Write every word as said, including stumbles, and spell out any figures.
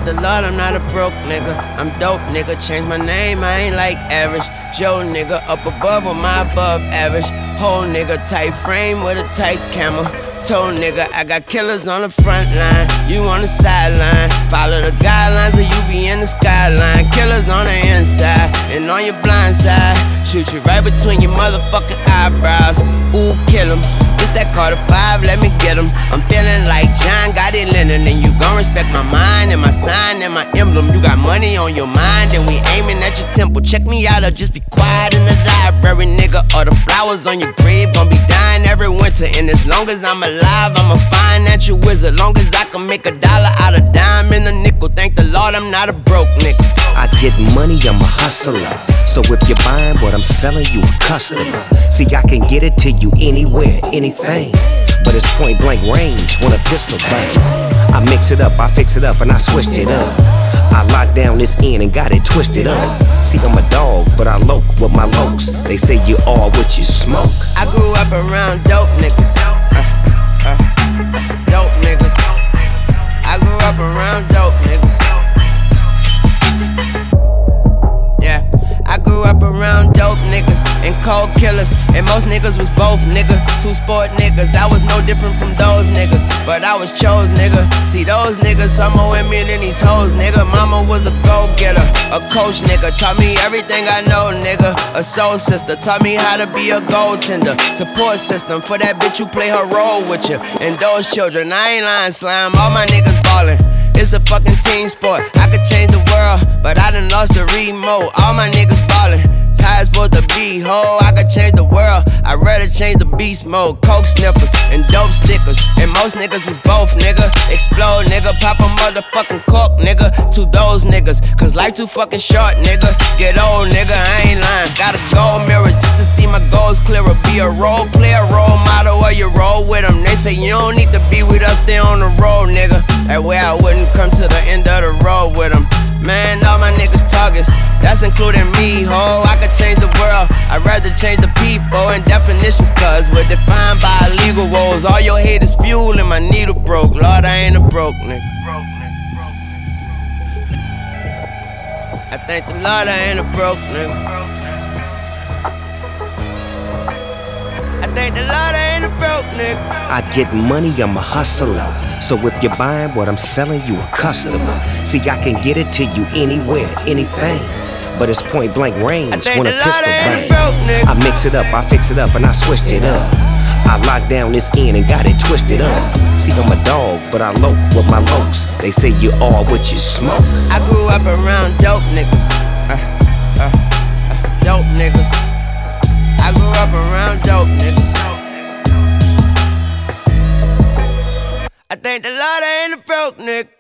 the Lord I'm not a broke nigga. I'm dope nigga, change my name, I ain't like average. Joe nigga, up above or my above average. Whole nigga, tight frame with a tight camera. Toe nigga, I got killers on the front line, you on the sideline. Follow the guidelines or you be in the skyline. Killers on the inside and on your blind side. Shoot you right between your motherfucking eyebrows. Ooh, kill him. It's that Carter five, let me get him. I'm feeling like John got it Lennon. And you gon' respect my mind and my sign and my emblem. You got money on your mind and we aiming at your temple. Check me out or just be quiet in the library, nigga. Or the flowers on your grave gon' be dying every winter. And as long as I'm alive, I'm a financial wizard. Long as I can make a dollar out of dime and a nickel. Thank the Lord I'm not a broke nigga. I get money, I'm a hustler. So if you're buying what I'm selling, you a customer. See, I can get it to you anywhere, anything. But it's point blank range when a pistol bang. I mix it up, I fix it up, and I switched it up. I locked down this end and got it twisted up. See, I'm a dog, but I loke with my lokes. They say you are what you smoke. I grew up around dope niggas. Uh, uh, uh, dope niggas. I grew up around dope niggas. Yeah, I grew up around dope niggas and cold killers. And most niggas was both, nigga. Two sport niggas. I was no different from those niggas, but I was chose, nigga. See, those niggas some more with me than these hoes, nigga. Mama was a go-getter, a coach, nigga. Taught me everything I know, nigga. A soul sister, taught me how to be a goaltender. Support system for that bitch who play her role with you. And those children, I ain't lying, slime. All my niggas ballin'. It's a fucking team sport. I could change the world, but I done lost the remote. All my niggas ballin'. It's how it's supposed to be, ho. I could change the world, I'd rather change the beast mode. Coke sniffers and dope stickers, and most niggas was both, nigga. Explode, nigga, pop a motherfucking cork, nigga. To those niggas, cause life too fucking short, nigga. Get old, nigga, I ain't lying. Got a gold mirror just to see my goals clearer. Be a role player, role model, or you roll with them. They say you don't need to be with us, stay on the road, nigga. That way I wouldn't come to the end of the road with them. Man, all my niggas targets, that's including me, ho. I could change the world, I'd rather change the people and definitions, cause we're defined by illegal woes. All your hate is fuel and my needle broke. Lord, I ain't a broke nigga. I thank the Lord I ain't a broke nigga. I thank the Lord I ain't a broke nigga. I get money, I'm a hustler. So if you're buying what I'm selling, you a customer. See, I can get it to you anywhere, anything. But it's point blank range when a pistol bang. I mix it up, I fix it up, and I switched it up. I locked down this end and got it twisted up. See, I'm a dog, but I loke with my lokes. They say you are what you smoke. I grew up around dope niggas. Uh, uh, uh, dope niggas. I grew up around dope niggas. I thank the Lord I ain't a broke nigga.